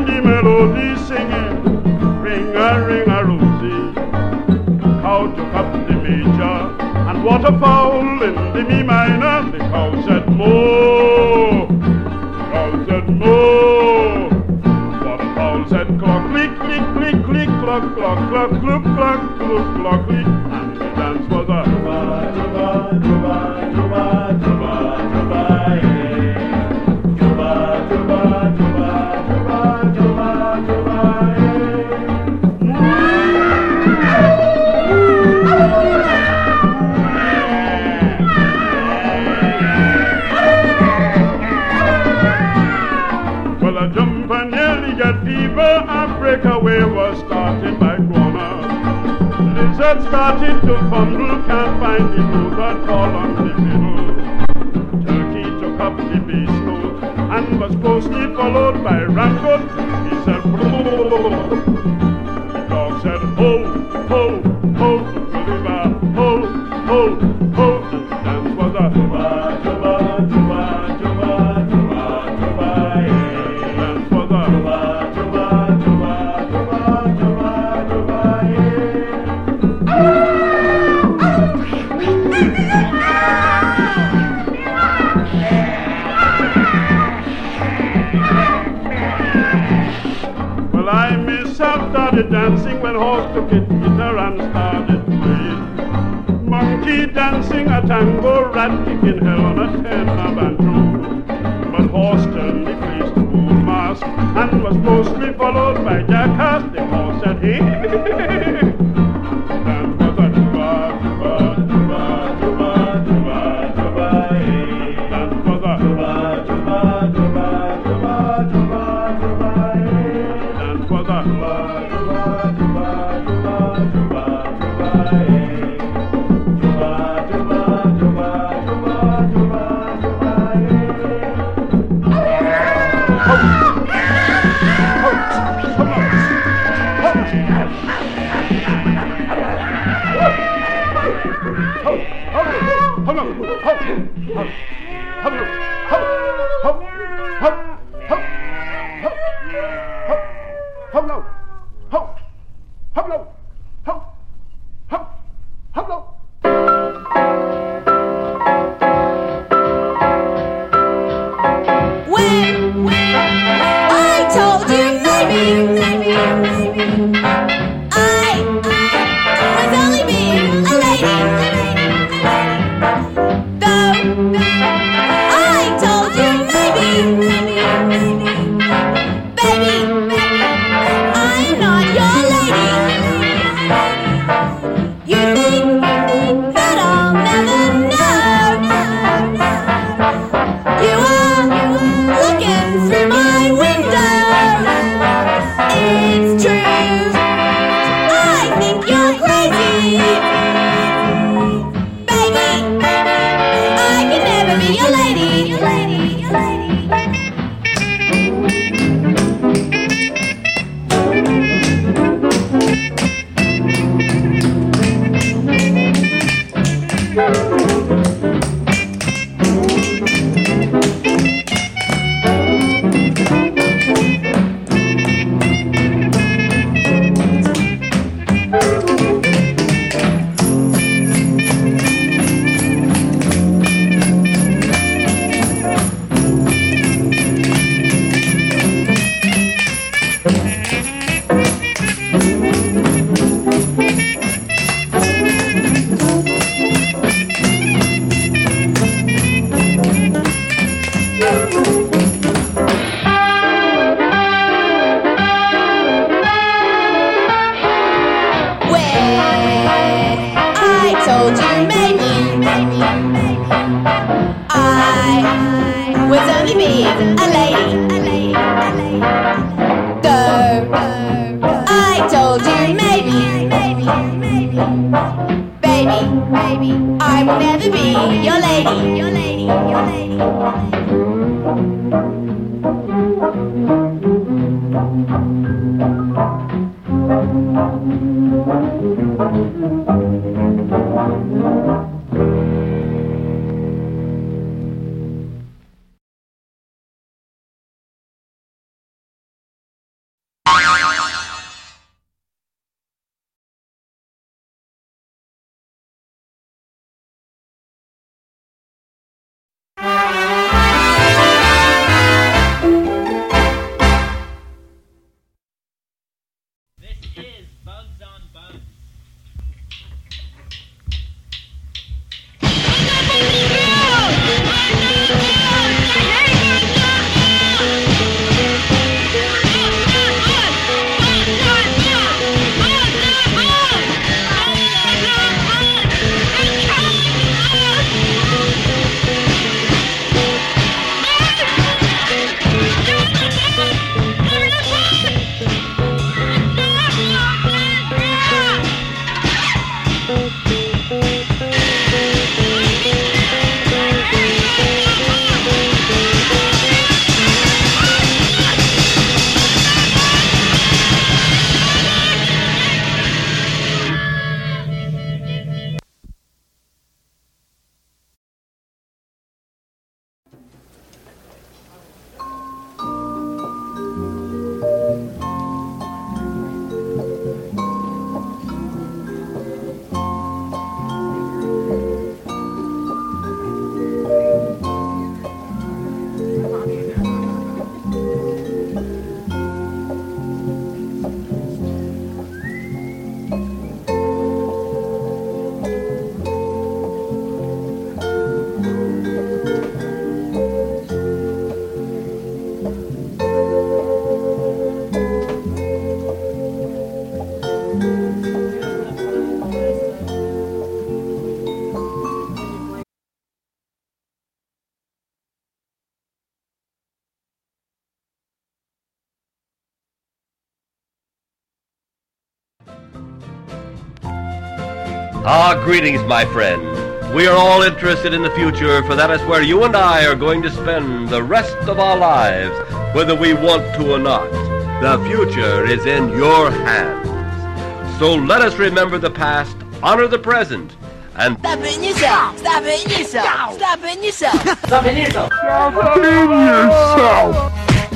the melody singing, ring-a-ring-a-rosy. Cow took up the major, and waterfowl in the me minor. The cow said moo, cow said moo. Waterfowl said clock, click, click, click, click, clock, clock, clock, clock, clock, clock, clock, click. And the dance was a juba, juba, juba, juba, juba, juba, yeah. Juba, juba, juba, juba, juba, juba, well, I jump and nearly get fever. A breakaway was started by Guana. Lizard started to fumble, can't find the note at all on the fiddle. Turkey took up the bass note and was closely followed by Rangoon. He said, "Brrrr." The dog said, "Ho, ho, ho, Gulliver, ho, ho, ho." And the dance was a juba, juba, juba, juba, juba, juba, yeah. The dance was a juba, juba, juba, juba, juba, juba, well, I myself started dancing when Horse took it guitar and started playing. Monkey dancing a tango, rat kicking hell on a tenor banjo. But Horse turned the face to Bull Mask and was closely followed by Jackass. The horse said, "Hey." That was a juba, juba, juba, juba, juba, juba, hey. That was a juba, juba, juba, juba, juba, juba, hey. That was a juba, juba, juba, juba, juba, juba, hey. Juba, juba, juba, juba, juba, juba, hey. I will never be your lady, your lady, your lady. Greetings, my friend. We are all interested in the future, for that is where you and I are going to spend the rest of our lives, whether we want to or not. The future is in your hands. So let us remember the past, honor the present, and... Stop hitting yourself! Stop hitting yourself! Stop hitting yourself! Stop hitting yourself! Stop hitting yourself!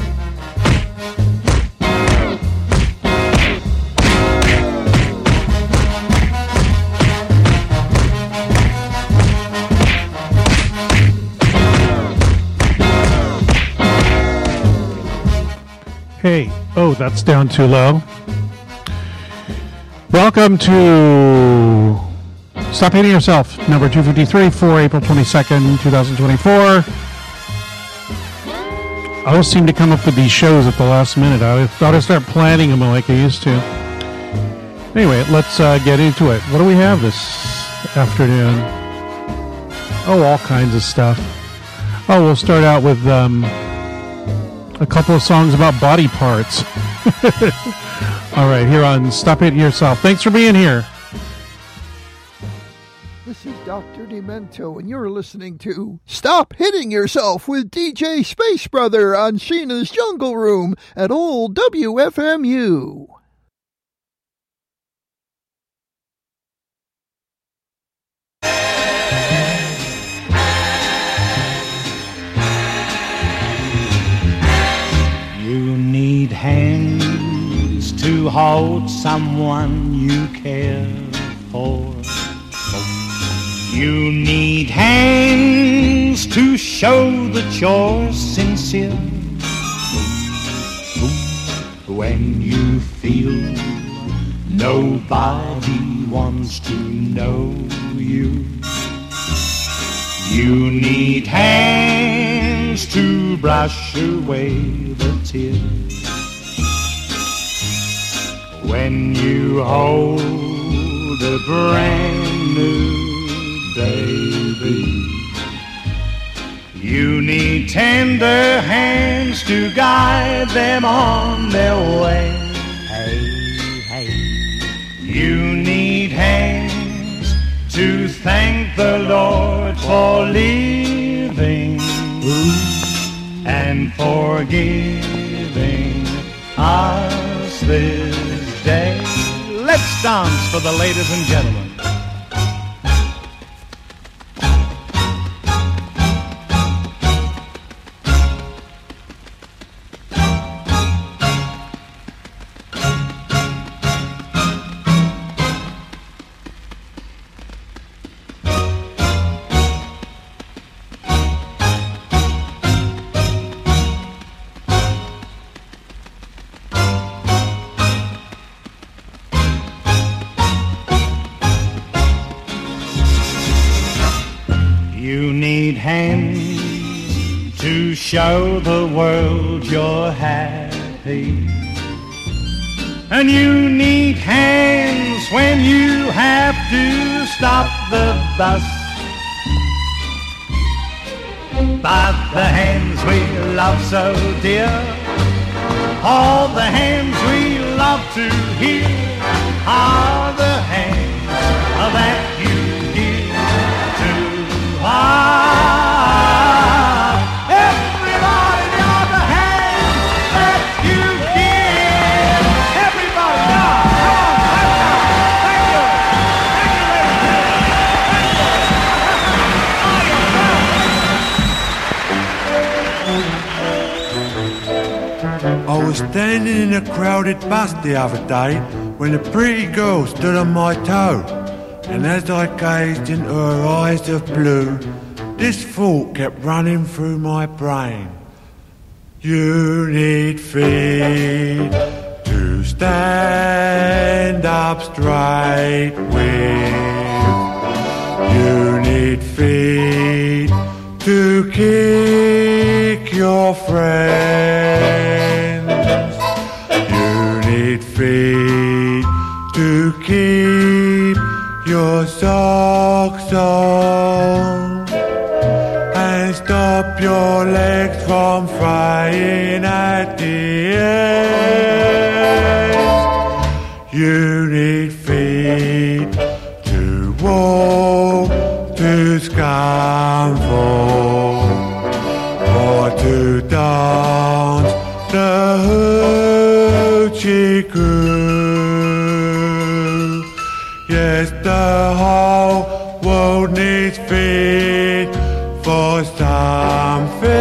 Hey, oh, that's down too low. Welcome to Stop Hating Yourself, number 253 for April 22nd, 2024. I always seem to come up with these shows at the last minute. I thought I'd start planning them like I used to. Anyway, let's get into it. What do we have this afternoon? Oh, all kinds of stuff. Oh, we'll start out with... a couple of songs about body parts. All right, here on Stop Hitting Yourself. Thanks for being here. This is Dr. Demento, and you're listening to Stop Hitting Yourself with DJ Space Brother on Sheena's Jungle Room at old WFMU. You need hands to hold someone you care for. You need hands to show that you're sincere. When you feel nobody wants to know you. You need hands to brush away the tears. When you hold a brand new baby, you need tender hands to guide them on their way. Hey, hey. You need hands to thank the Lord for living and forgiving us this day. Let's dance for the ladies and gentlemen. Show the world you're happy. And you need hands when you have to stop the bus. But the hands we love so dear, all the hands we love to hear, are the hands that you give to us. I was standing in a crowded bus the other day when a pretty girl stood on my toe, and as I gazed into her eyes of blue, this thought kept running through my brain. You need feet to stand up straight with. You need feet to kick your friends. You need feet to keep your socks on and stop your legs from fraying at the ends. You need feet to hoochie coo. Yes, the whole world needs feet for something,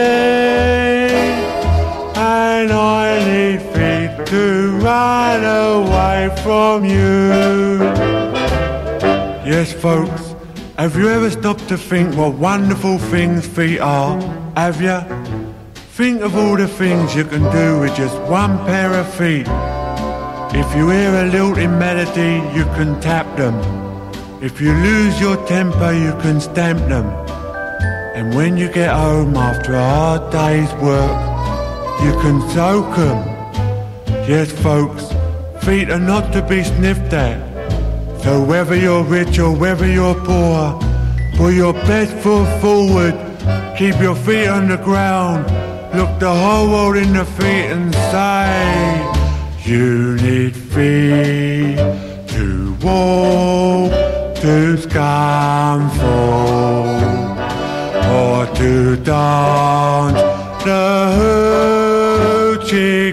and I need feet to run away from you. Yes, folks, have you ever stopped to think what wonderful things feet are? Have you? Think of all the things you can do with just one pair of feet. If you hear a lilting melody, you can tap them. If you lose your temper, you can stamp them. And when you get home after a hard day's work, you can soak them. Yes, folks, feet are not to be sniffed at. So whether you're rich or whether you're poor, put your best foot forward, keep your feet on the ground, look the whole world in the feet and say, you need feet to walk, to scamper, or to dance the hoochie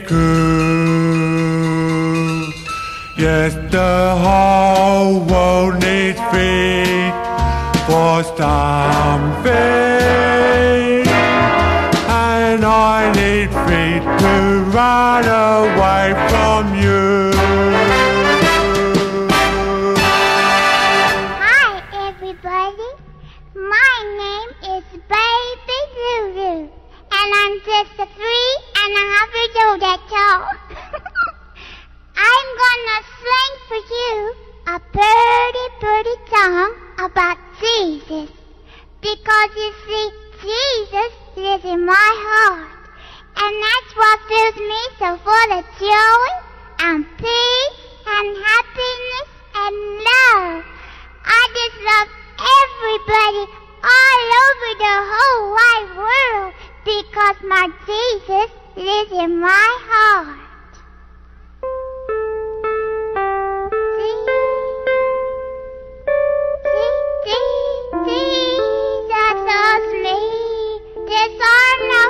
coo. Yes, the whole world needs feet for something, and I need feet to run away from you. Hi, everybody. My name is Baby Lulu, and I'm just 3 1/2 years old, that's all. I'm gonna sing for you a pretty song about Jesus, because you see, Jesus lives in my heart, and that's what fills me so full of joy and peace and happiness and love. I just love everybody all over the whole wide world, because my Jesus lives in my heart. Jesus loves me, this I know.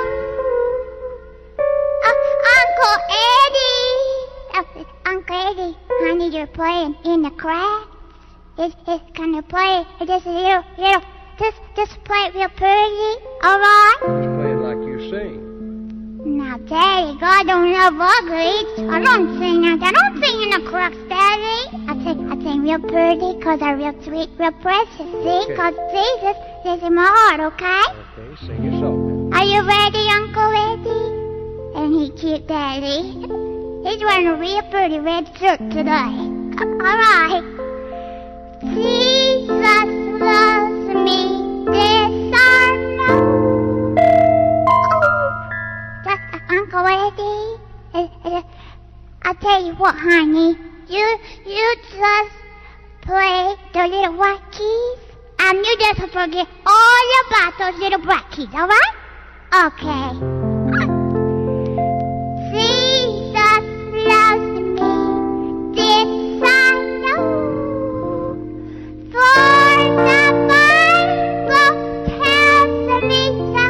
Uncle Eddie, Uncle Eddie, honey, you're playing in the cracks. It's gonna play just a little, just play it real pretty, alright? Play it like you sing. Now, Daddy, God don't love uglies. I don't sing like that. I don't sing in the cracks, Daddy. I sing real pretty, cause I'm real sweet, real precious, see? Okay. Cause Jesus lives in my heart, okay? Okay, sing your song. Are you ready, Uncle Eddie? And he cute, Daddy. He's wearing a real pretty red shirt today. Alright. Jesus loves me, this I know. Uncle Eddie, I'll tell you what, honey. You just play the little white keys, and you just forget all about those little black keys, alright? Okay. Jesus loves me, this I know. For the Bible tells me so.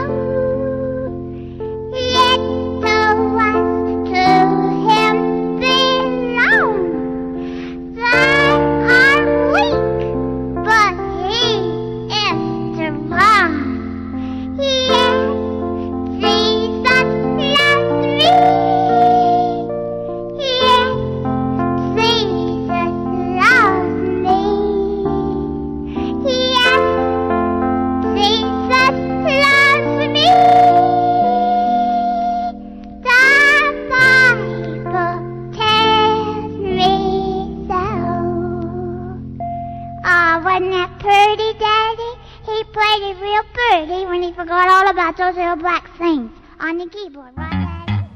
Let the ones to him belong. They are weak, but he is strong. Yes, Jesus loves me. Yes, Jesus loves me. Yes, Jesus loves me. The Bible tells me so. Wasn't that pretty, Daddy? He played it real pretty when he forgot all about those little black things on the keyboard, right, Daddy?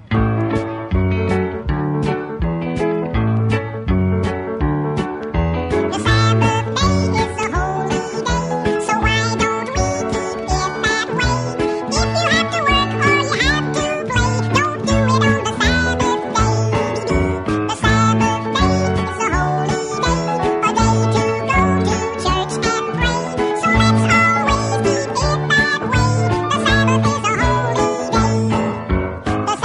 The Sabbath day is a holy day, so why don't we keep it that way? If you have to work or you have to play, don't do it on the Sabbath day. The Sabbath day is a holy day, a day to go to church and pray. So let's always keep it that way. The Sabbath is a holy day. The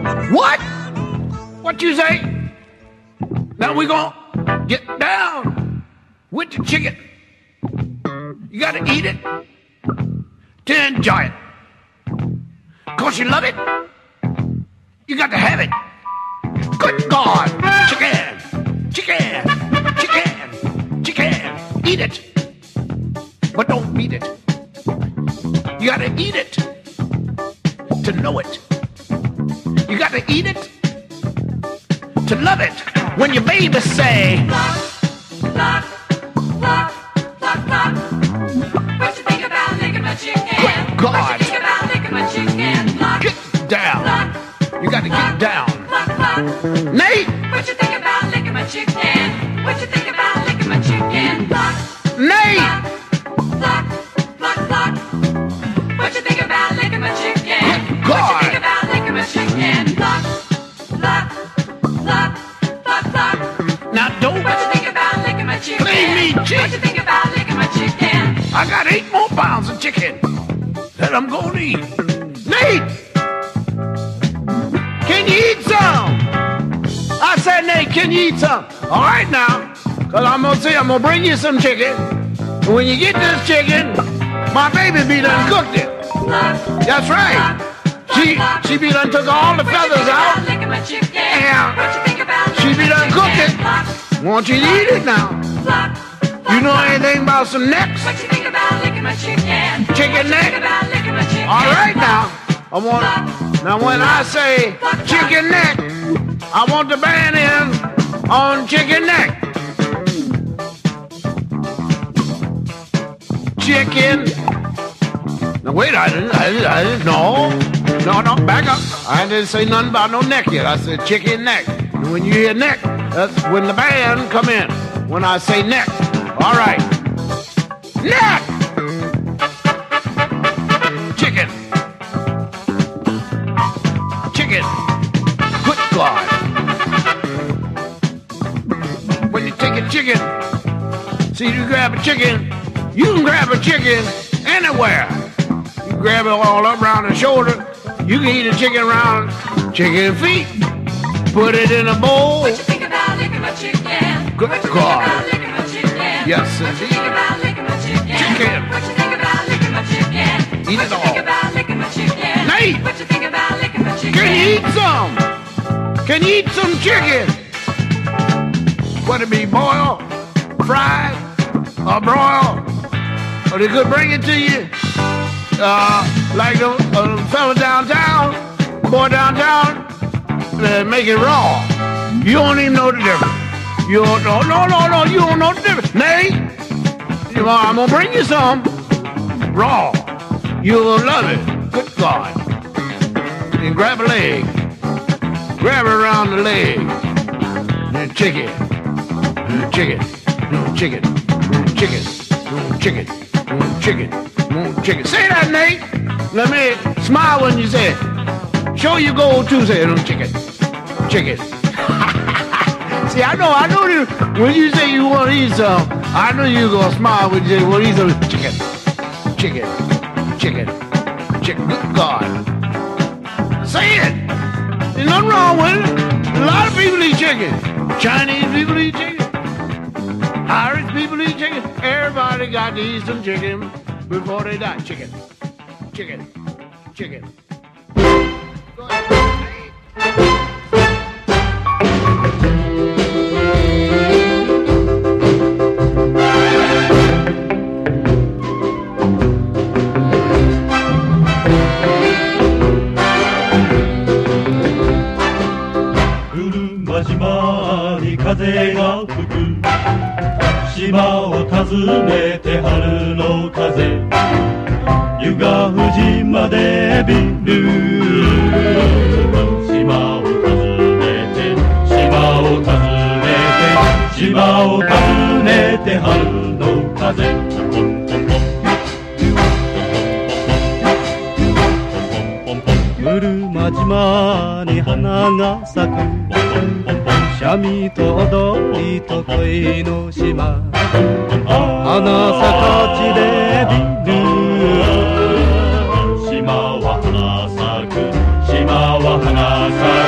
What? What you say? Now we gonna get down with the chicken. You gotta eat it to enjoy it. 'Cause you love it, you got to have it. Good God! Chicken! Chicken! Chicken! Chicken! Eat it! But don't beat it. You gotta eat it to know it. You gotta eat it to love it. When your baby say, What you think about licking my chicken? Good God! What you think about licking my chicken? Get down. You gotta get down. Nate! What you think about licking my chicken? What you think about licking my chicken? Nate! What you think about licking my chicken? God! What you think about licking my chicken? Now don't. What you think about licking my chicken? Play me, chick. What you think about licking my chicken? I got 8 more pounds of chicken that I'm gonna eat. Nate! Can you eat some? I said, Nate, can you eat some? All right now, because I'm gonna bring you some chicken. And when you get this chicken, my baby be done cooked it. That's right. She be done took all the feathers out. And she be done cooked it. Want you to eat it now. You know anything about some necks? What you think about licking my chicken? Chicken neck? About licking my chicken? All right now. Now when I say chicken neck, I want the band in on chicken neck. Chicken. Now wait, I didn't, no, back up. I didn't say nothing about no neck yet. I said chicken neck. And when you hear neck, that's when the band come in. When I say neck. All right. Neck! Chicken. Chicken. Good God. When you take a chicken, see you grab a chicken, you can grab a chicken anywhere. You grab it all up around the shoulder. You can eat a chicken around chicken feet. Put it in a bowl. What you think about licking my chicken? Good What you God. think about licking my chicken? Yes, What you indeed. think about licking my chicken? Chicken. What you think about licking my chicken? Eat What it you all. think about licking my chicken? Nate! What you think about licking my chicken? Can you eat some? Can you eat some chicken? What it be, boil, fried, or broil? Or they could bring it to you, like the fella downtown, boy downtown, make it raw. You don't even know the difference. You don't know, no, you don't know the difference. Nate, I'm gonna bring you some raw. You'll love it. Good God. And grab a leg. Grab it around the leg. Then chicken. Chicken. Chicken. Chicken. Chicken. Chicken. Chicken. Say that, Nate. Let me smile when you say it. Show you go too, say it. Chicken. Chicken. See, I know you, when you say you want to eat some, I know you're going to smile when you say, well, eat some chicken. Chicken. Chicken. Chicken. Good God. Say it. There's nothing wrong with it. A lot of people eat chicken. Chinese people eat chicken. Irish people eat chicken. Everybody got to eat some chicken before they die. Chicken. Chicken. Chicken. Go ahead. 島に風が吹く島を訪ねて春の風湯ヶ藤までビル島を訪ねて島を訪ねて春の風車島に花が咲く三味と踊りと恋の島花咲かちでビル島は花咲く島は花咲く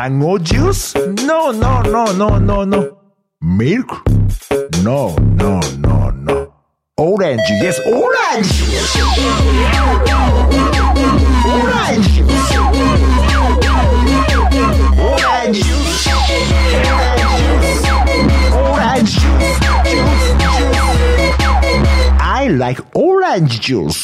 Mango juice? No. Milk? No. Orange, yes, orange juice. Orange juice. Orange juice. Orange juice. I like orange juice.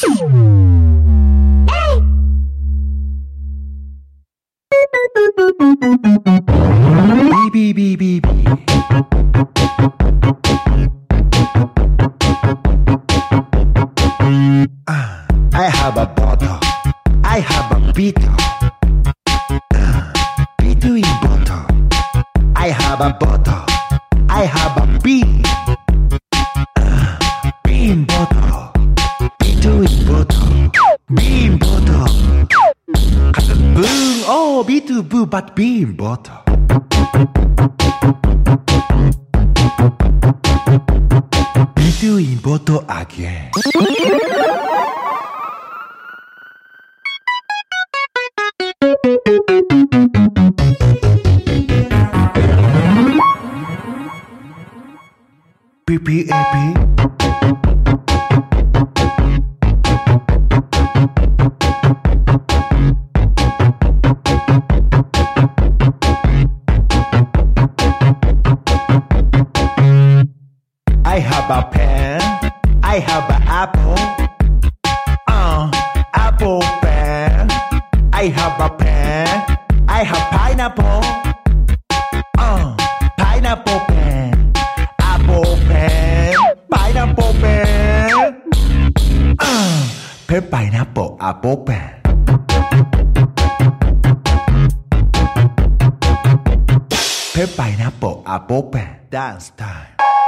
Beep, beep, beep, beep. I have a bottle. I have a beetle. Beetle in bottle. I have a bottle. I have a bee. Bee in bottle. Beetle in bottle. Bee in bottle. Boom! Oh, beetle boo, but bee in bottle. Beetle in bottle again. PPAP. I have a pen. I have an apple. Apple pen. I have a pen. I have pineapple. Pineapple pen. Apple pen. Pineapple pen. Pen pineapple apple pen. Pen pineapple apple pen. Dance time.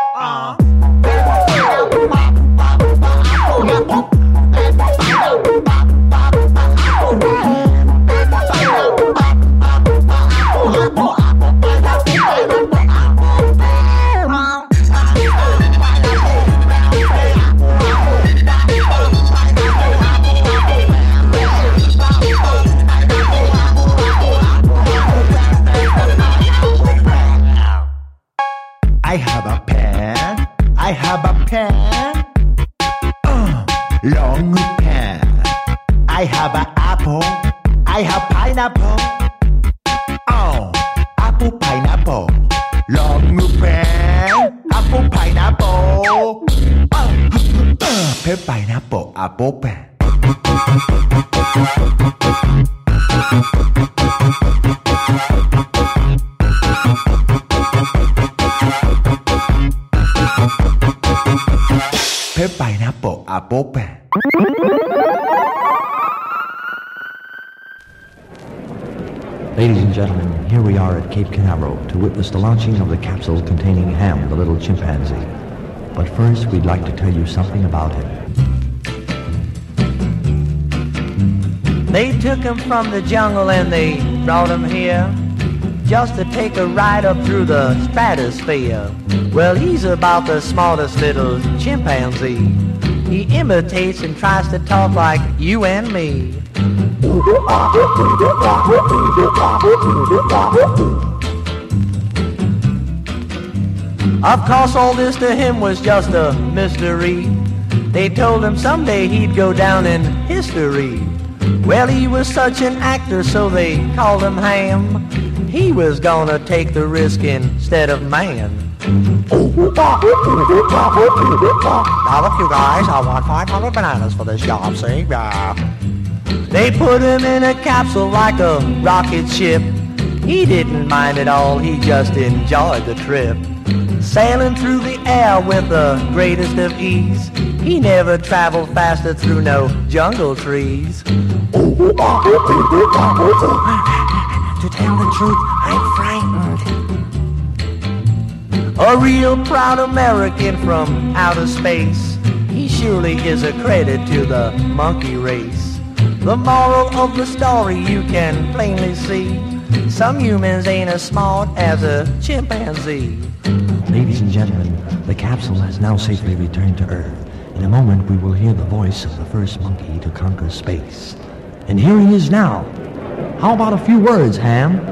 I have a pen. I have a pen. Long pen. I have an apple. I have pineapple. Apple pineapple. Long pen. Apple pineapple. Pen pineapple apple pen. Pen pineapple apple pen. Ladies and gentlemen, here we are at Cape Canaveral to witness the launching of the capsule containing Ham, the little chimpanzee. But first, we'd like to tell you something about him. They took him from the jungle and they brought him here just to take a ride up through the stratosphere. Well, he's about the smartest little chimpanzee. He imitates and tries to talk like you and me. Of course, all this to him was just a mystery. They told him someday he'd go down in history. Well, he was such an actor, so they called him Ham. He was gonna take the risk instead of man. Now, look, you guys, I want 500 bananas for this job, see? They put him in a capsule like a rocket ship. He didn't mind at all, he just enjoyed the trip. Sailing through the air with the greatest of ease. He never traveled faster through no jungle trees. To tell the truth, I'm frightened. A real proud American from outer space. He surely is a credit to the monkey race. The moral of the story you can plainly see. Some humans ain't as smart as a chimpanzee. Ladies and gentlemen, the capsule has now safely returned to Earth. In a moment, we will hear the voice of the first monkey to conquer space. And here he is now. How about a few words, Ham?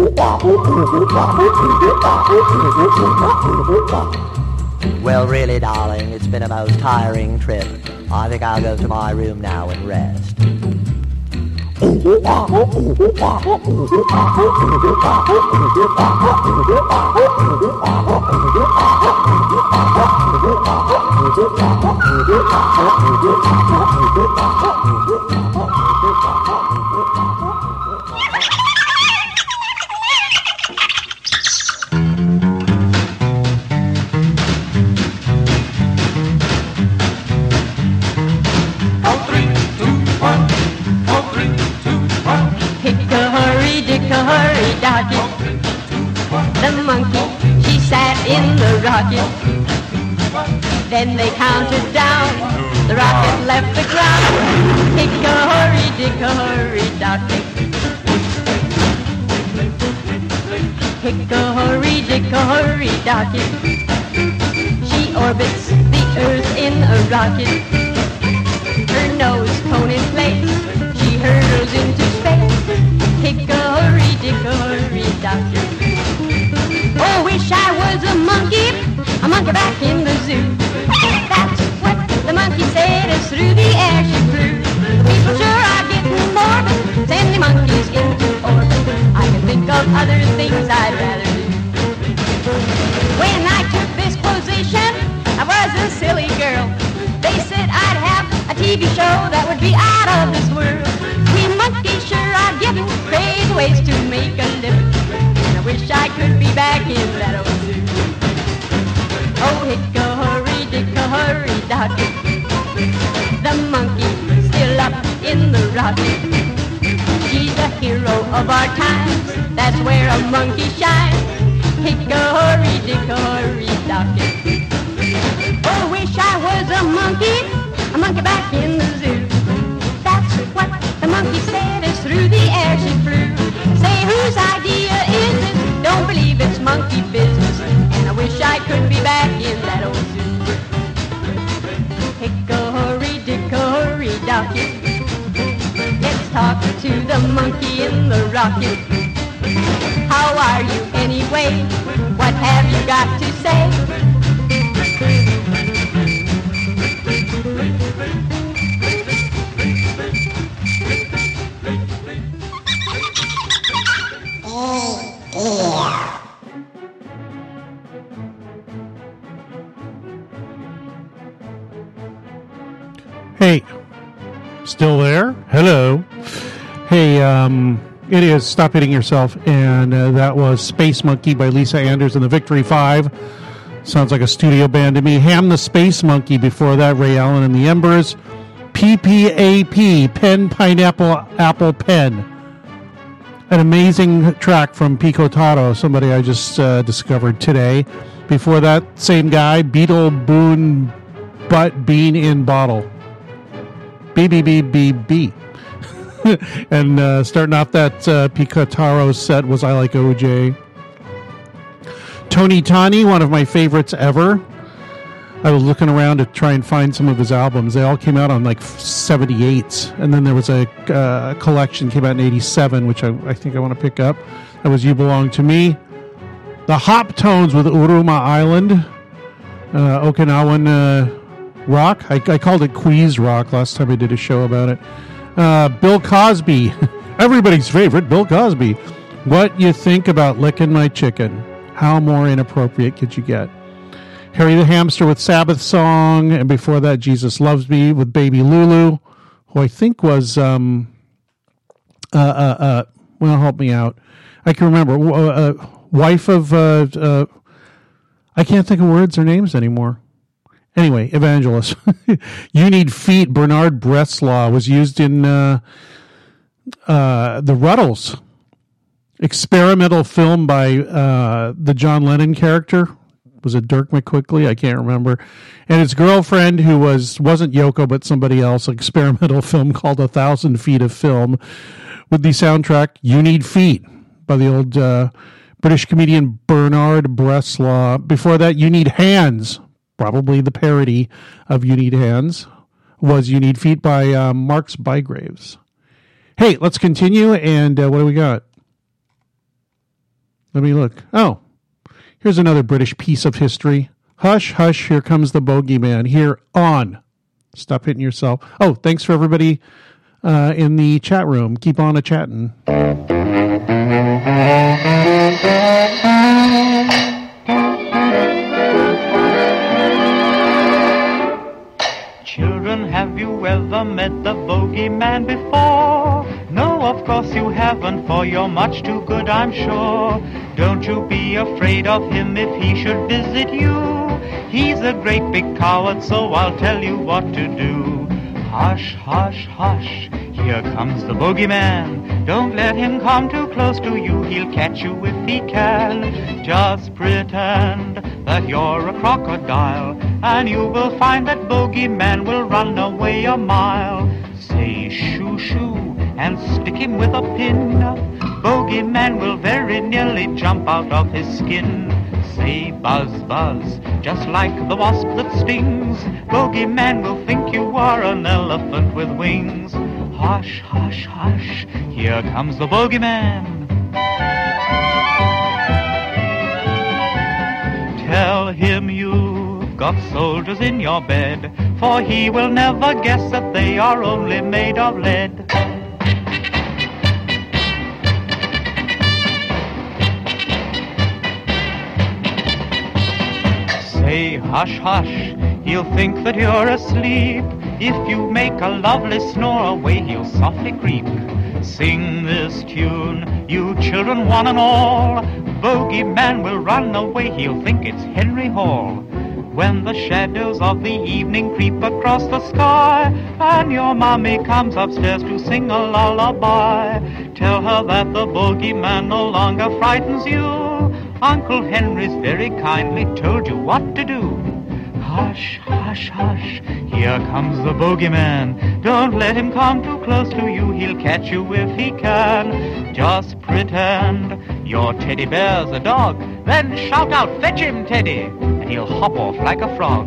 Well, really, darling, it's been a most tiring trip. I think I'll go to my room now and rest. Hickory docket, the monkey, she sat in the rocket. Then they counted down, the rocket left the ground. Hickory dickory docket. Hickory dickory docket. She orbits the earth in a rocket. Her nose cone in place, she hurtles into space. Hickory dickory docket. Oh, wish I was a monkey back in the zoo. That's what the monkey said as through the air she flew. People sure are getting morbid, sending monkeys into orbit. I can think of other things I'd rather do. When I took this position, I was a silly girl. They said I'd have a TV show that would be out of this world. We monkeys sure are getting crazy ways to make a living, and I wish I could be back in that old zoo. Oh, hickory dickory docket, the monkey still up in the rocket. She's the hero of our times, that's where a monkey shines. Hickory dickory docket. Oh, wish I was a monkey back in the zoo. That's what the monkey said as through the air she flew. Say, whose idea is it? Don't believe it's monkey business, and I wish I could be back in that old zoo. Hickory dickory docket, let's talk to the monkey in the rocket. How are you anyway? What have you got to say? Hey, still there? Hello. Hey, it is Stop Hitting Yourself, and that was Space Monkey by Lisa Anders and the Victory 5. Sounds like a studio band to me. Ham the Space Monkey before that, Ray Allen and the Embers. PPAP, Pen Pineapple Apple Pen. An amazing track from Pico Taro, somebody I just discovered today. Before that, same guy, Beetle Boone Butt Bean in Bottle. BBBBB. And starting off that Pico Taro set was I Like OJ. Tony Tani, one of my favorites ever. I was looking around to try and find some of his albums. They all came out on like 78s. And then there was a collection came out in 87, which I think I want to pick up. That was You Belong to Me. The Hop Tones with Uruma Island. Okinawan rock. I called it Queez rock last time I did a show about it. Bill Cosby. Everybody's favorite, Bill Cosby. What you think about licking my chicken? How more inappropriate could you get? Harry the Hamster with Sabbath Song, and before that, Jesus Loves Me with Baby Lulu, who I think was, well, help me out. I can remember, wife of, I can't think of words or names anymore. Anyway, Evangelist. You Need Feet, Bernard Bresslaw, was used in the Ruddles. Experimental film by the John Lennon character. Was it Dirk McQuickley? I can't remember. And his girlfriend, who wasn't Yoko, but somebody else, an experimental film called 1,000 Feet of Film, with the soundtrack You Need Feet by the old British comedian Bernard Bresslaw. Before that, You Need Hands, probably the parody of You Need Hands, was You Need Feet by Marks Bygraves. Hey, let's continue. And what do we got? Let me look. Oh, here's another British piece of history. Hush, hush, here comes the bogeyman. Here on Stop Hitting Yourself. Oh, thanks for everybody in the chat room. Keep on a-chatting. Children, have you ever met the bogeyman before? No, of course you haven't, for you're much too good, I'm sure. Don't you be afraid of him if he should visit you. He's a great big coward, so I'll tell you what to do. Hush, hush, hush, here comes the bogeyman. Don't let him come too close to you, he'll catch you if he can. Just pretend that you're a crocodile, and you will find that bogeyman will run away a mile. Say shoo shoo and stick him with a pin. Bogeyman will very nearly jump out of his skin. Say buzz buzz, just like the wasp that stings. Bogeyman will think you are an elephant with wings. Hush, hush, hush, here comes the bogeyman. Tell him you've got soldiers in your bed, for he will never guess that they are only made of lead. Say hush, hush, he'll think that you're asleep. If you make a lovely snore, away he'll softly creep. Sing this tune, you children one and all. Bogeyman will run away, he'll think it's Henry Hall. When the shadows of the evening creep across the sky, and your mommy comes upstairs to sing a lullaby, tell her that the bogeyman no longer frightens you. Uncle Henry's very kindly told you what to do. Hush, hush, hush, here comes the bogeyman. Don't let him come too close to you, he'll catch you if he can. Just pretend your teddy bear's a dog, then shout out, fetch him, Teddy, and he'll hop off like a frog.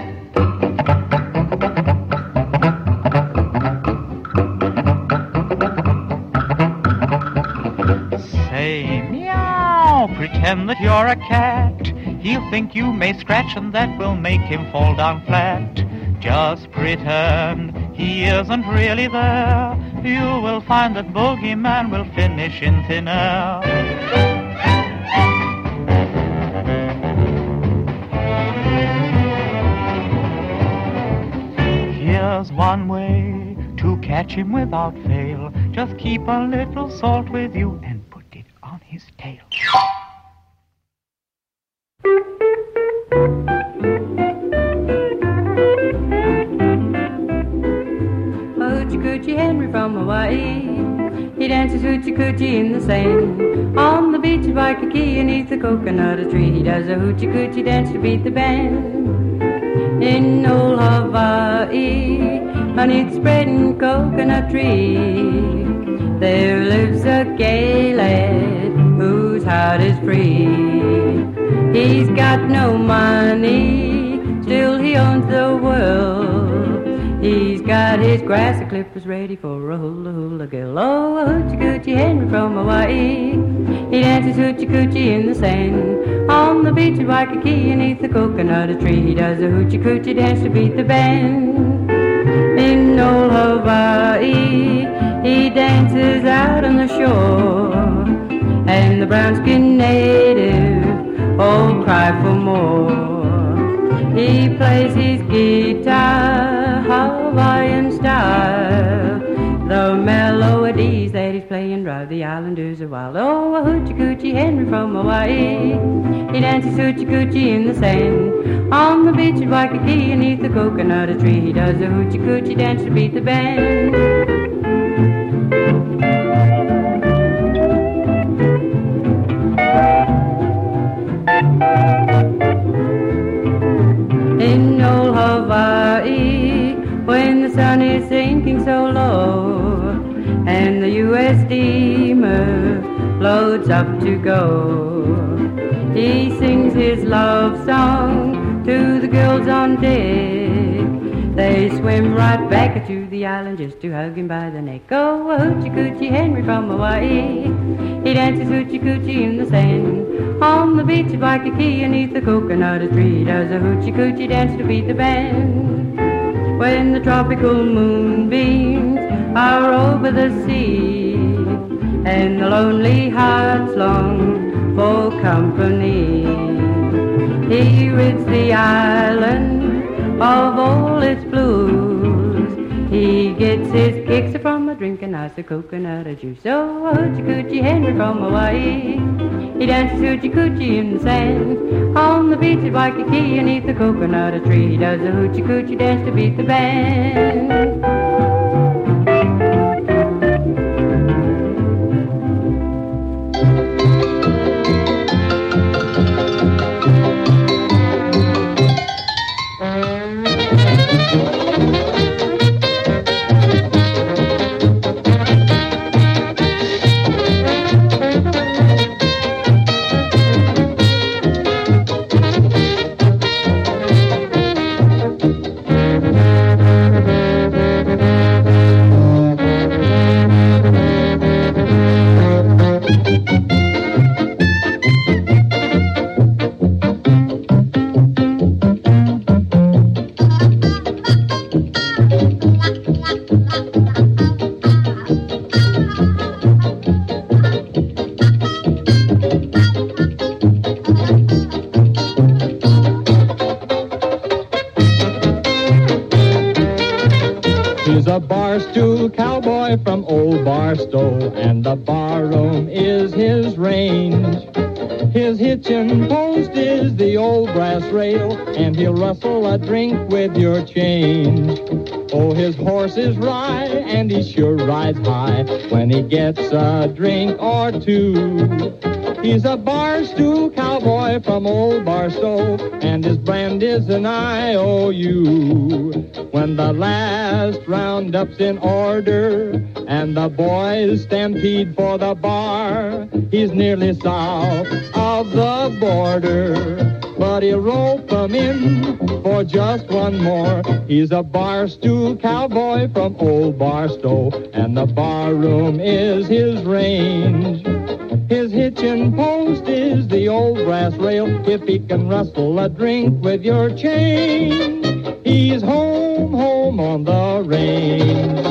Say meow, pretend that you're a cat. He'll think you may scratch and that will make him fall down flat. Just pretend he isn't really there. You will find that bogeyman will finish in thin air. Here's one way to catch him without fail. Just keep a little salt with you and put it on his tail. Hoochie Coochie Henry from Hawaii, he dances hoochie coochie in the sand. On the beach of Waikiki beneath the coconut tree, he does a hoochie coochie dance to beat the band. In old Hawaii, beneath the spreading coconut tree, there lives a gay lad whose heart is free. He's got no money, still he owns the world. He's got his grassy clippers ready for a hula hula girl. Oh, a hoochie coochie Henry from Hawaii, he dances hoochie coochie in the sand. On the beach at Waikiki beneath the coconut tree, he does a hoochie coochie dance to beat the band. In old Hawaii, he dances out on the shore, and the brown-skinned native all cry for more. He plays his guitar Hawaiian style. The melodies that he's playing drive the islanders wild. Oh, a hoochie coochie Henry from Hawaii, he dances hoochie coochie in the sand. On the beach at Waikiki beneath the coconut tree, he does a hoochie coochie dance to beat the band. In old Hawaii, when the sun is sinking so low, and the U.S. steamer loads up to go, he sings his love song to the girls on deck. They They swim right back to the island just to hug him by the neck. Oh, hoochie coochie Henry from Hawaii. He dances hoochie coochie in the sand. On the beach of Waikiki, beneath the coconut tree, does a hoochie coochie dance to beat the band. When the tropical moonbeams are over the sea, and the lonely hearts long for company, he rids the island of all its blues. He gets his kicks from a drinking ice of coconut juice. Oh, hoochie coochie Henry from Hawaii. He dances hoochie coochie in the sand. On the beach at Waikiki, beneath the coconut tree, he does a hoochie coochie dance to beat the band. Barstool cowboy from old Barstow, and the barroom is his range. His hitching post is the old brass rail, and he'll rustle a drink with your change. Oh, his horse is Rye, and he sure rides high when he gets a drink or two. He's a Barstool cowboy from old Barstow, and his brand is an IOU. When the last roundup's in order, and the boys stampede for the bar, he's nearly south of the border, but he'll rope 'em in for just one more. He's a Barstool cowboy from old Barstow, and the barroom is his range. His hitching post is the old brass rail. If he can rustle a drink with your chain, he's home, home on the range.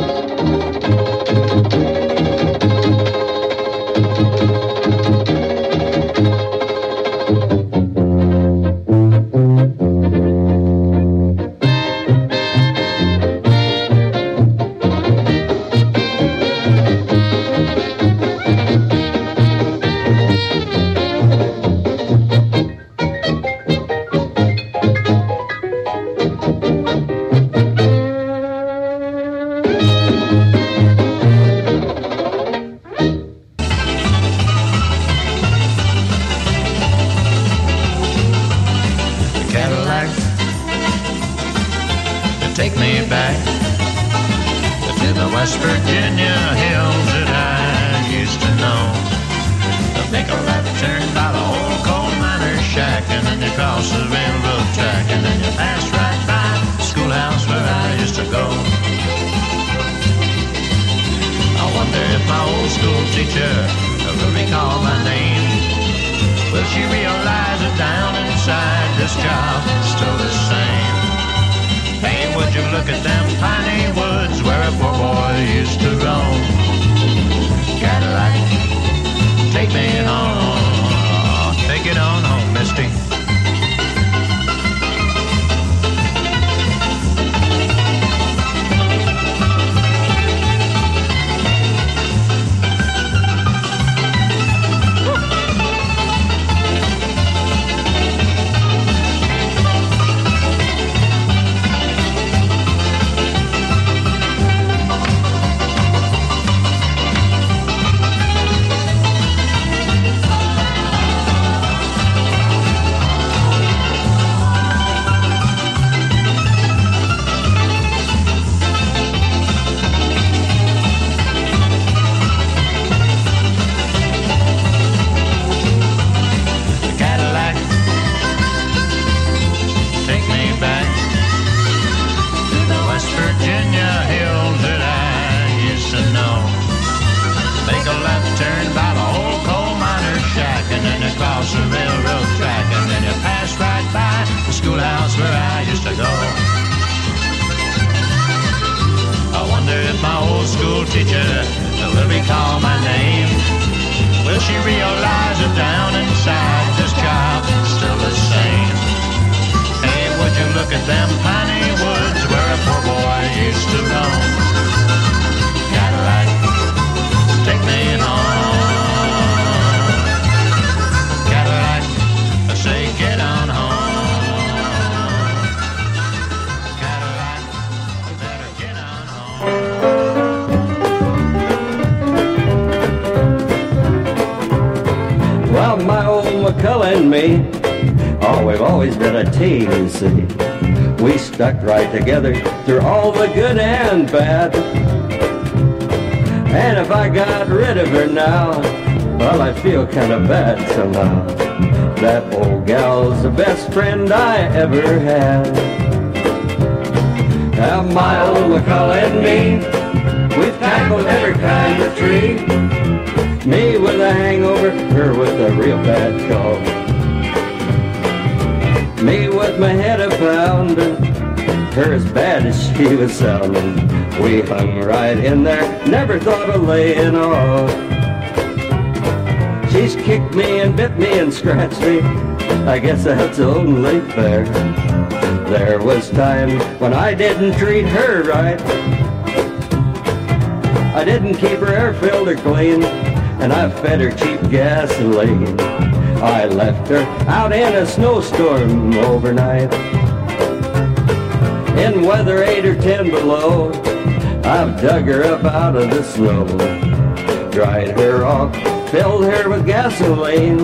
teacher will be called my name. Will she realize that down inside this job's still the same? Hey, would you look at them piney woods where a poor boy used to roam? Cadillac, take me home. Cadillac, I say get on home. Cadillac, better get on home. Well, my old McCullough and me, oh, we've always been a team, you see. We stuck right together through all the good and bad. And if I got rid of her now, well, I feel kind of bad somehow. That old gal's the best friend I ever had. Now, my old McCullough and me, we've tackled every kind of tree. Me with a hangover, her with a real bad cough. Me with my head a pounding, her as bad as she was sounding. We hung right in there, never thought of laying off. She's kicked me and bit me and scratched me, I guess that's only fair. There was times when I didn't treat her right. I didn't keep her air filter clean, and I fed her cheap gasoline. I left her out in a snowstorm overnight. In weather 8 or 10 below, I've dug her up out of the snow, dried her off, filled her with gasoline.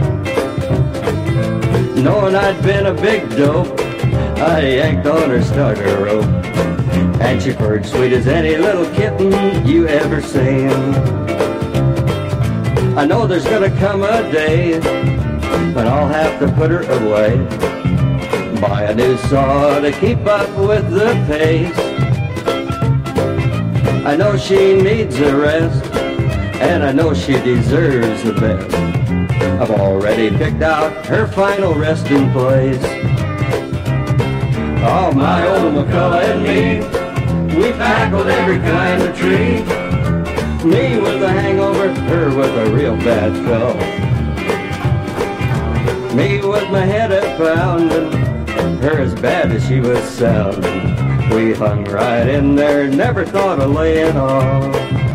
Knowing I'd been a big dope, I yanked on her starter rope, and she purred sweet as any little kitten you ever seen. I know there's gonna come a day when I'll have to put her away, buy a new saw to keep up with the pace. I know she needs a rest, and I know she deserves the best. I've already picked out her final resting place. Oh, my old McCullough and me, we tackled every kind of tree. Me with a hangover, her with a real bad cough. Me with my head a pounding, her as bad as she was sounding. We hung right in there, never thought of laying off.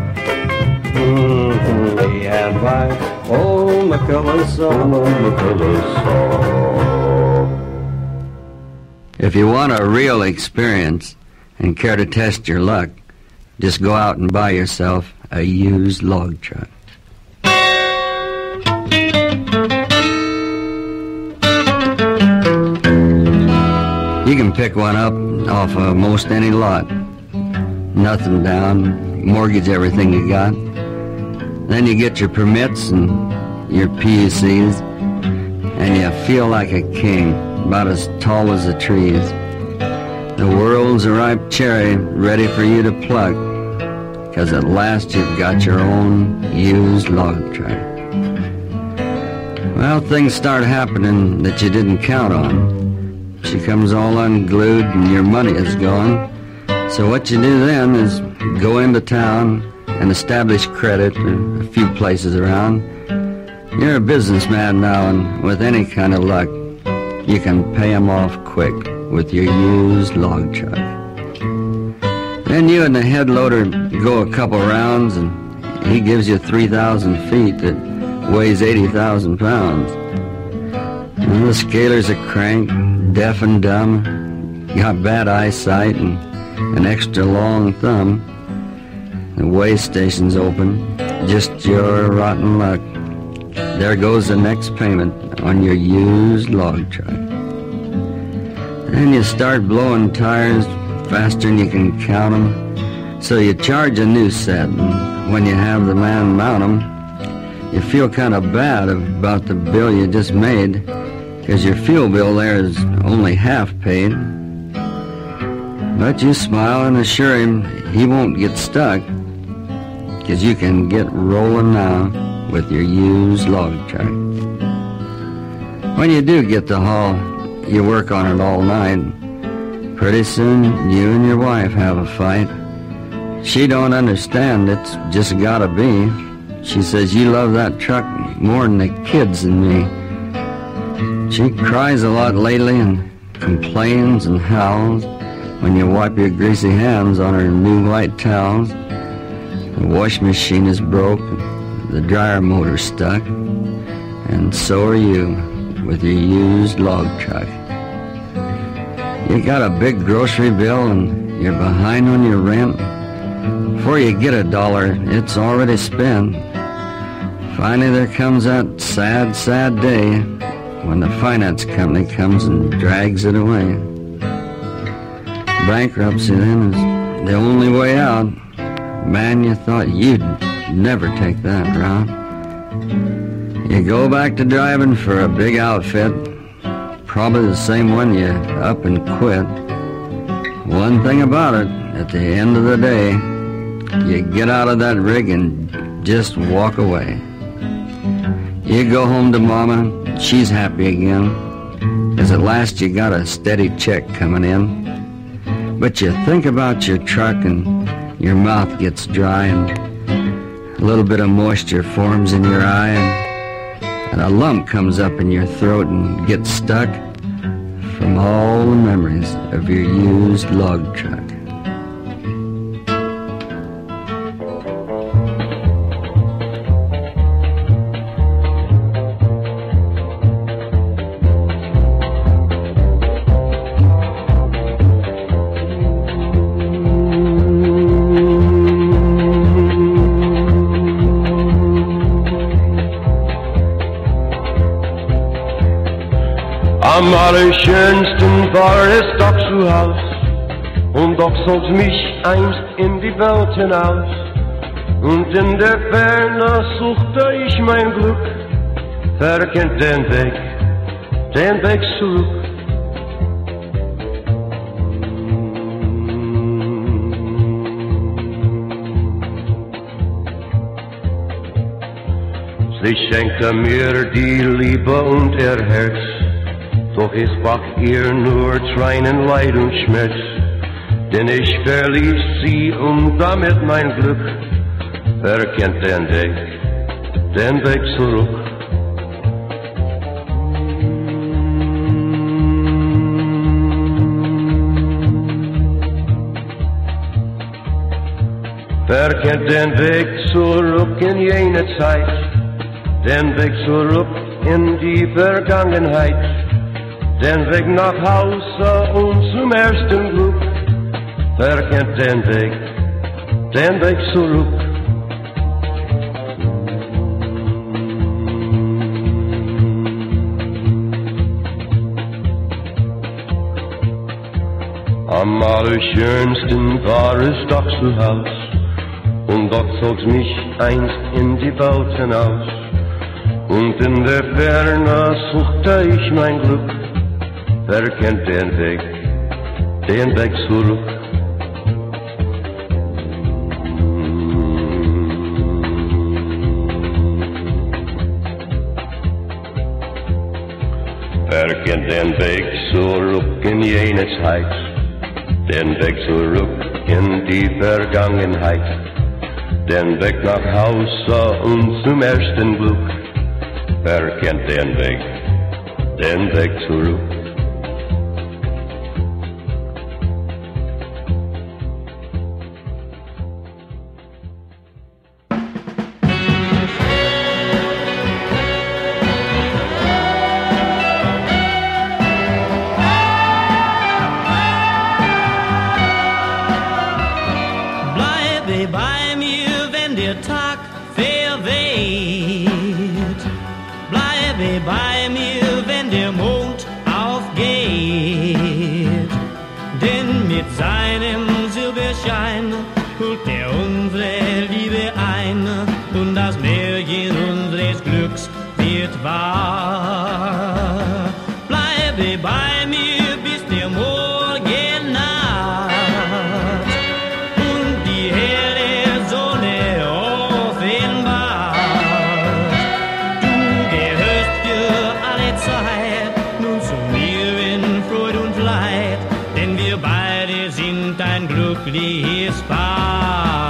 Me and my old McCullough song, McCullough song. If you want a real experience and care to test your luck, just go out and buy yourself a used log truck. You can pick one up off of most any lot. Nothing down, mortgage everything you got. Then you get your permits and your PUCs, and you feel like a king, about as tall as the trees. The world's a ripe cherry ready for you to pluck, 'cause at last you've got your own used log truck. Well, things start happening that you didn't count on. She comes all unglued and your money is gone. So what you do then is go into town and establish credit in a few places around. You're a businessman now, and with any kind of luck, you can pay 'em off quick with your used log truck. Then you and the head loader go a couple rounds, and he gives you 3,000 feet that weighs 80,000 pounds. And the scaler's a crank, deaf and dumb, got bad eyesight and an extra long thumb. The weigh station's open, just your rotten luck. There goes the next payment on your used log truck. Then you start blowing tires faster than you can count 'em, so you charge a new set, and when you have the man mount 'em, you feel kind of bad about the bill you just made, 'cause your fuel bill there is only half paid. But you smile and assure him he won't get stuck, 'cause you can get rolling now with your used log truck. When you do get the haul, you work on it all night. Pretty soon, you and your wife have a fight. She don't understand, it's just gotta be. She says, you love that truck more than the kids and me. She cries a lot lately and complains and howls when you wipe your greasy hands on her new white towels. The wash machine is broke, the dryer motor's stuck, and so are you with your used log truck. You got a big grocery bill and you're behind on your rent. Before you get $1, it's already spent. Finally there comes that sad, sad day when the finance company comes and drags it away. Bankruptcy then is the only way out. Man, you thought you'd never take that route. You go back to driving for a big outfit, probably the same one you up and quit. One thing about it, at the end of the day, you get out of that rig and just walk away. You go home to Mama, she's happy again, 'cause at last you got a steady check coming in. But you think about your truck and your mouth gets dry and a little bit of moisture forms in your eye and a lump comes up in your throat and gets stuck from all the memories of your used log truck. Am allerschönsten war es doch zu Haus, und doch zog's mich einst in die Welt hinaus. Und in der Ferne suchte ich mein Glück, verkennt den Weg zurück. Sie schenkte mir die Liebe und ihr Herz, doch es wach ihr nur Tränen, Leid und Schmerz. Denn ich verließ sie und damit mein Glück verkennt den Weg zurück. Verkennt den Weg zurück in jene Zeit, den Weg zurück in die Vergangenheit. Den Weg nach Hause und zum ersten Glück, verkennt den Weg zurück. Am allerschönsten war es doch zu Haus, und doch zog's mich einst in die Welt hinaus. Und in der Ferne suchte ich mein Glück, verkennt den Weg zurück. Verkennt den Weg zurück in jene Zeit, den Weg zurück in die Vergangenheit, den Weg nach Hause und zum ersten Glück, verkennt den Weg zurück. Bei mir, wenn der Mond aufgeht, denn mit seinem Silberschein holt er unsere Liebe ein und das Märchen unseres Glücks wird wahr. Bleibe bei mir, bis der Morgen naht und die helle Sonne offenbart. Du gehörst für alle Zeit nun zu mir in Freud und Leid, denn wir beide sind ein glückliches Paar.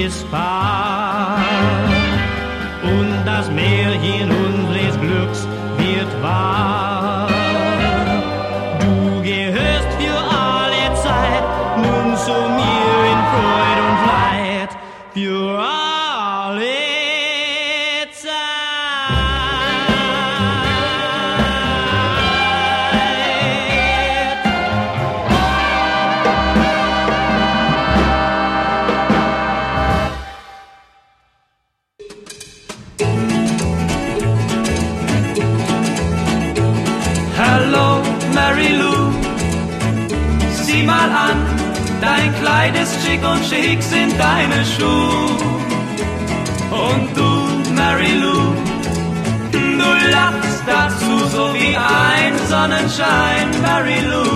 Liebespaar. Und das Märchen unseres Glücks wird wahr. Du gehörst für alle Zeit nun zu mir in Freude und Leid. Für alle Zeit. Hallo, Mary Lou, sieh mal an, dein Kleid ist schick und schick sind deine Schuhe. Und du, Mary Lou, du lachst dazu so wie ein Sonnenschein, Mary Lou.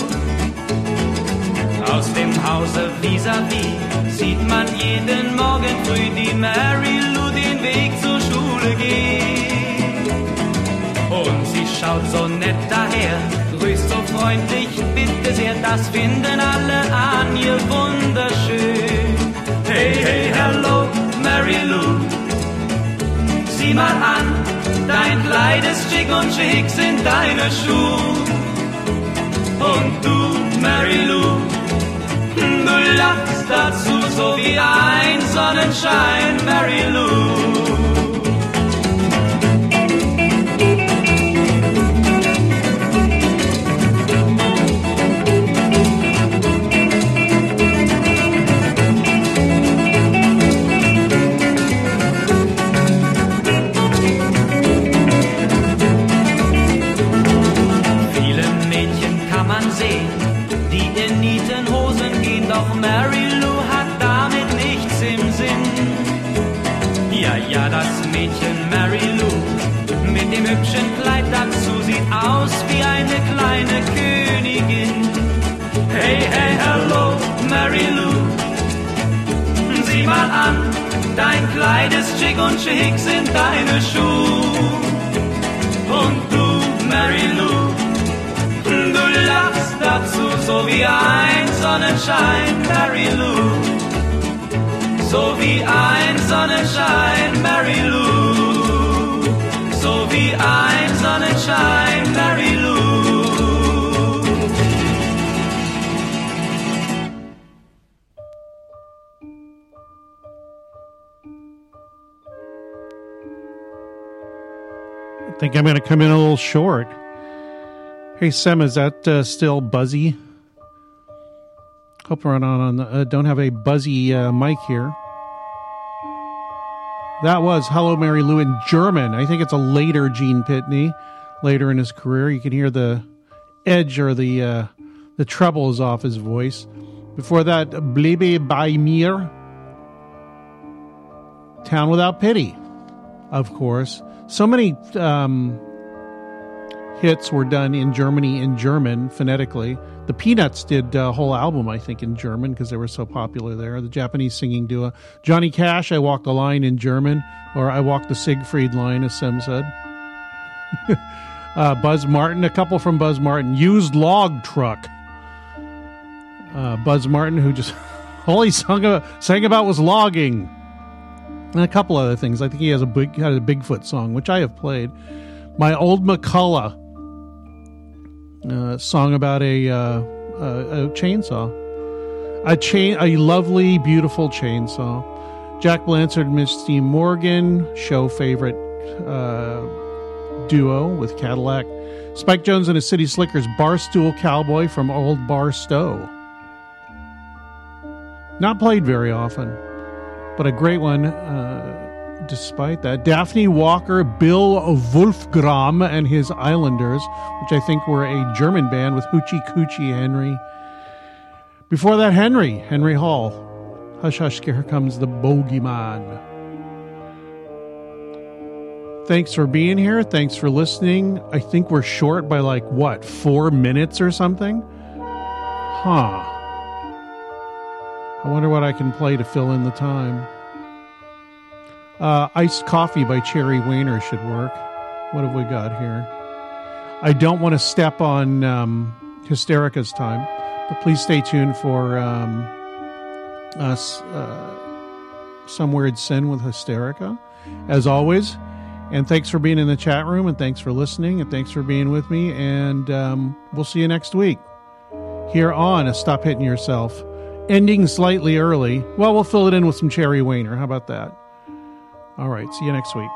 Aus dem Hause vis-à-vis sieht man jeden Morgen früh die Mary Lou den Weg zur Schule gehen. Und sie schaut so nett daher, grüßt so freundlich, bitte sehr, das finden alle an ihr wunderschön. Hey, hey, hello, Mary Lou, sieh mal an, dein Kleid ist schick und schick sind deine Schuhe. Und du, Mary Lou, du lachst dazu so wie ein Sonnenschein, Mary Lou. Doch Mary Lou hat damit nichts im Sinn. Ja, ja, das Mädchen Mary Lou mit dem hübschen Kleid dazu sieht aus wie eine kleine Königin. Hey, hey, hello, Mary Lou, sieh mal an, dein Kleid ist schick und schick sind deine Schuhe. Und du, Mary Lou, du lachst dazu so wie ein Sonnenschein, Mary Lou. So wie ein Sonnenschein, Mary Lou. So wie ein Sonnenschein, Mary Lou. I think I'm going to come in a little short. Hey, Sam, is that still buzzy? Hope we're not don't have a buzzy mic here. That was Hello, Mary Lou in German. I think it's a later Gene Pitney, later in his career. You can hear the edge or the trebles off his voice. Before that, Bleibe bei mir. Town Without Pity, of course. So many hits were done in Germany in German, phonetically. The Peanuts did a whole album, I think, in German because they were so popular there. The Japanese singing duo. Johnny Cash, I Walk the Line in German, or I Walk the Siegfried Line, as Sem said. Buzz Martin, a couple from Buzz Martin. Used Log Truck. Buzz Martin, who just all he sang about was logging. And a couple other things. I think he had a Bigfoot song, which I have played. My Old McCullough. Song about a chainsaw, a lovely, beautiful chainsaw. Jack Blanchard and Misty Morgan, show favorite duo with Cadillac. Spike Jones and his City Slickers, Barstool Cowboy from Old Barstow. Not played very often, but a great one. Despite that, Daphne Walker, Bill Wolfgram and his Islanders, which I think were a German band with Hoochie Coochie Henry. Before that, Henry Hall. Hush Hush, here comes the Bogeyman. Thanks for being here. Thanks for listening. I think we're short by 4 minutes or something? Huh. I wonder what I can play to fill in the time. Iced Coffee by Cherry Weiner should work. What have we got here? I don't want to step on Hysterica's time, but please stay tuned for Some Weird Sin with Hysterica, as always. And thanks for being in the chat room, and thanks for listening, and thanks for being with me. And we'll see you next week here on Stop Hitting Yourself. Ending slightly early. Well, we'll fill it in with some Cherry Wayner. How about that? All right. See you next week.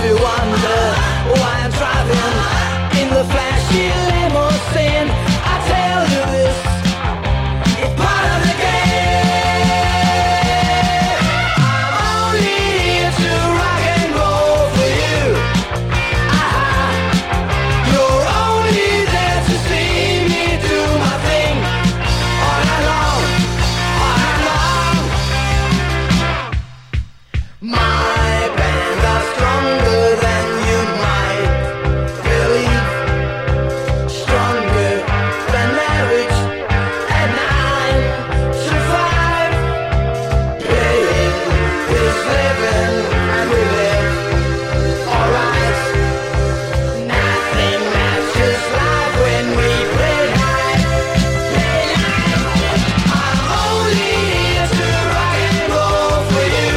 you wonder why I'm driving in the flashy limousine, I tell you this, it's part of the game. I'm only here to rock and roll for you. You're only there to see me do my thing all night long, all night long. My band are stronger than you might believe, stronger than marriage at 9 to 5. Playing is living and we live alright. Nothing matches life when we play live, play live. I'm only here to rock and roll for you.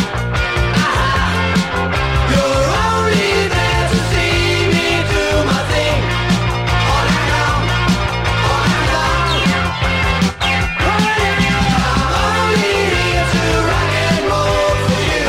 You're only there to see me do my thing all night long, all night long. I'm only here to rock and roll for you.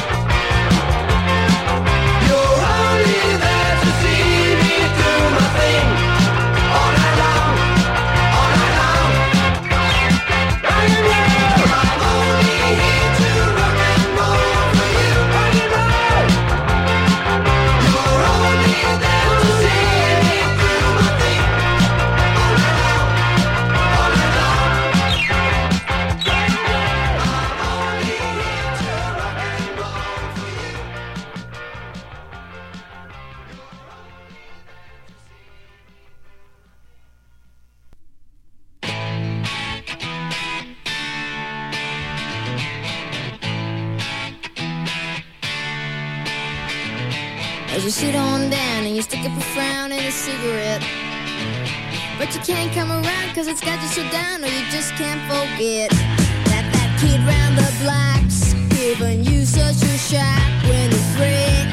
You're only there to see me do my thing all night long, all night long. Rock and roll. I'm only here to rock and roll for you. Rock and roll. You're only there to see me do my thing all night long, all night long. I'm only here to rock and roll for you. As you sit on down and you stick up a frown and a cigarette, but you can't come around cause it's got you so down, or you just can't forget that kid round the block's giving you such a shock when the friend